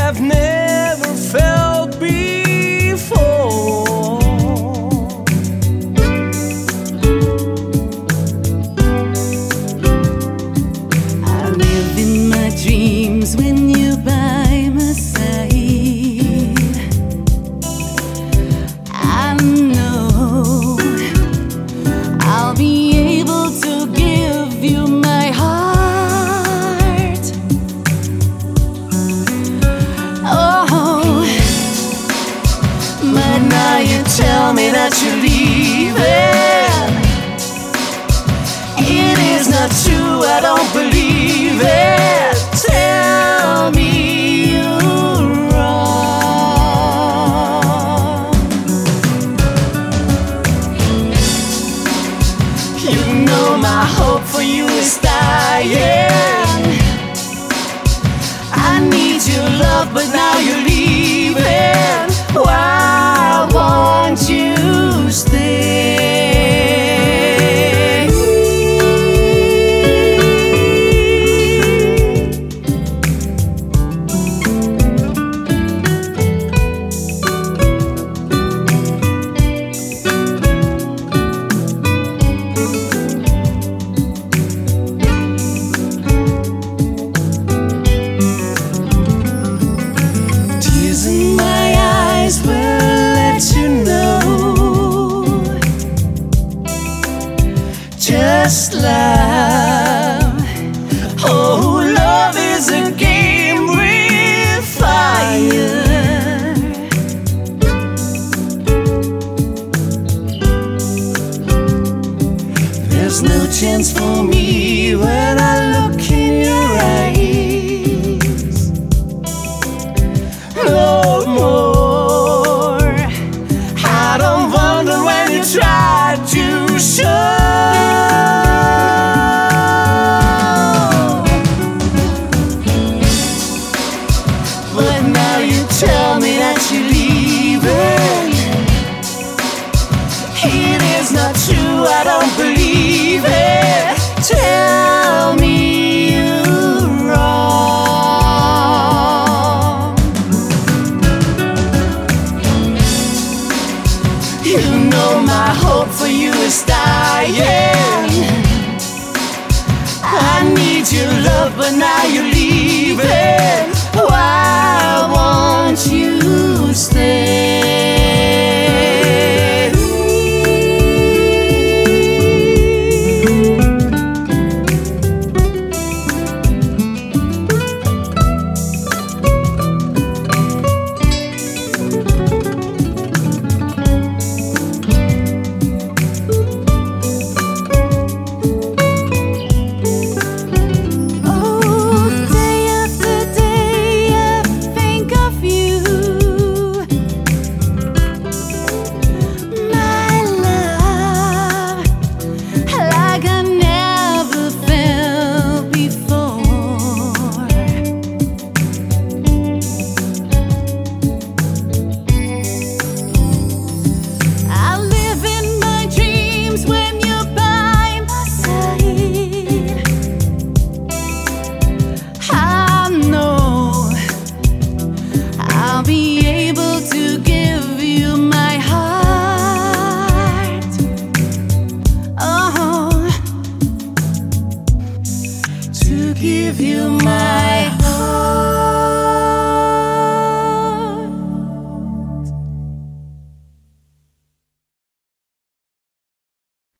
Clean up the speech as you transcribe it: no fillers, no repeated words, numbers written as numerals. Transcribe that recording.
have never felt before. I live in my dreams when you're by my side. I know I'll be able to give you my heart. Oh, but now you tell me that you're leaving. It is not true, I don't believe it. Tell me you're wrong. You know my hope for you is dying. I need your love, but now you're leaving. Why won't you stay? Tears in my eyes will let you know. Just love. Oh, love is a game with fire. There's no chance for me when I look in your eyes. No more. I don't wonder when you try to show. But now you tell me that you're leaving. It is not true, I don't believe it. Tell me you're wrong. You know my hope for you is dying. I need your love, but now you're leaving. Why won't you stay? Oh, day after day I think of you, my love, like I never felt before. I live in my dreams when you're by my side. I know I'll be able to give you my heart. Oh, to give you my heart.